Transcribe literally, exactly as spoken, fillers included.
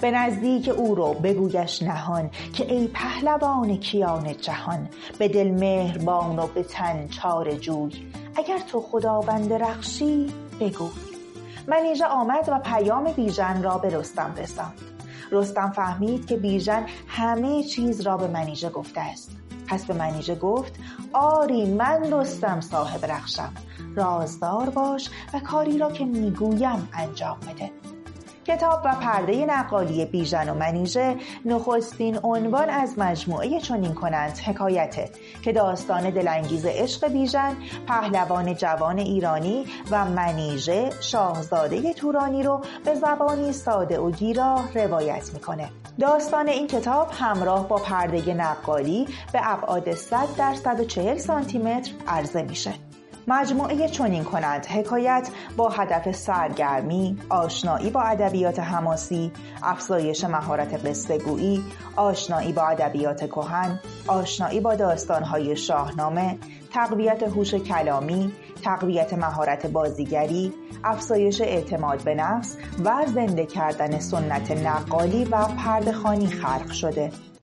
به نزدیک او رو بگویش نهان که ای پهلوان کیان جهان، به دل مهربان و به تن چاره جوی، اگر تو خداوند رخشی بگوی. منیژه آمد و پیام بیژن را به رستم رساند. رستم فهمید که بیژن همه چیز را به منیژه گفته است. پس به منیژه گفت آری من رستم صاحب رخشم، رازدار باش و کاری را که میگویم انجام بده. کتاب و پرده نقالی بیژن و منیژه نخستین عنوان از مجموعه چنین کنند حکایته که داستان دلانگیز عشق بیژن پهلوان جوان ایرانی و منیژه شاهزاده تورانی رو به زبانی ساده و گیراه روایت میکنه. داستان این کتاب همراه با پرده نقالی به ابعاد صد در صد و چهل سانتی متر عرضه میشه. مجموعه چنین کنند حکایت با هدف سرگرمی، آشنایی با ادبیات حماسی، افزایش مهارت قصه‌گویی، آشنایی با ادبیات کهن، آشنایی با داستان‌های شاهنامه، تقویت هوش کلامی، تقویت مهارت بازیگری، افزایش اعتماد به نفس و زنده کردن سنت نقالی و پرده‌خوانی خلق شده.